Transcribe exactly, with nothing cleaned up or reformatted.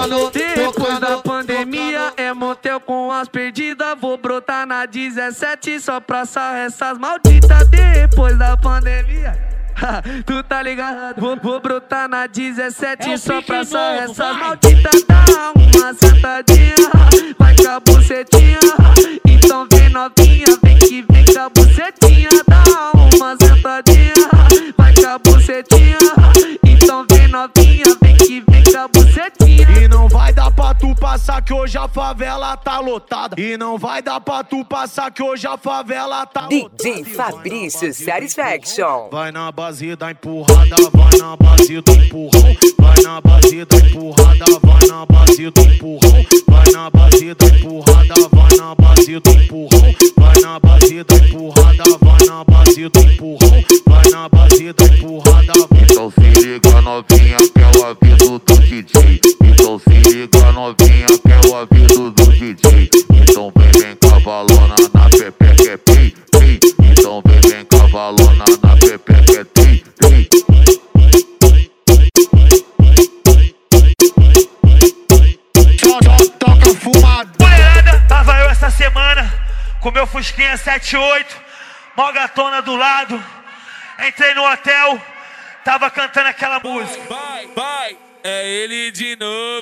tocando, Depois da tocando, pandemia é motel com as perdidas. Vou brotar na dezessete só pra sarrar essas malditas. Depois da pandemia, tu tá ligado? Vou, vou brotar na dezessete É só pra pique sarrar novo, essas vai. malditas. Dá uma sentadinha, vai com a bucetinha. Então vem novinha, vem que vem com a bucetinha. Dá uma sentadinha, vai com a bucetinha. Então vem novinha, vem que vem com a bucetinha. E não vai dar pra tu passar que hoje a favela tá lotada. E não vai dar pra tu passar que hoje a favela tá lotada. D J Fabrício Satisfaction. Vai na base da empurrada, vai na base do empurrão. Vai na base da empurrada, vai na base do empurrão. Vai na base da empurrada, vai na base do empurrão. Vai na base da empurrada, vai na base do empurrão. Vai na base da empurrada. Então se liga novinha que é o aviso do D J. Então se liga novinha que é o aviso do D J. Então vem, vem cavalona na pepeca é pi, pi. Então vem, vem cavalona na pepeca é tri, tri. Toca fumada. Mulherada, tava eu essa semana com meu Fusquinha sete oito, mó gatona do lado. Entrei no hotel, tava cantando aquela música. Vai, vai, é ele de novo.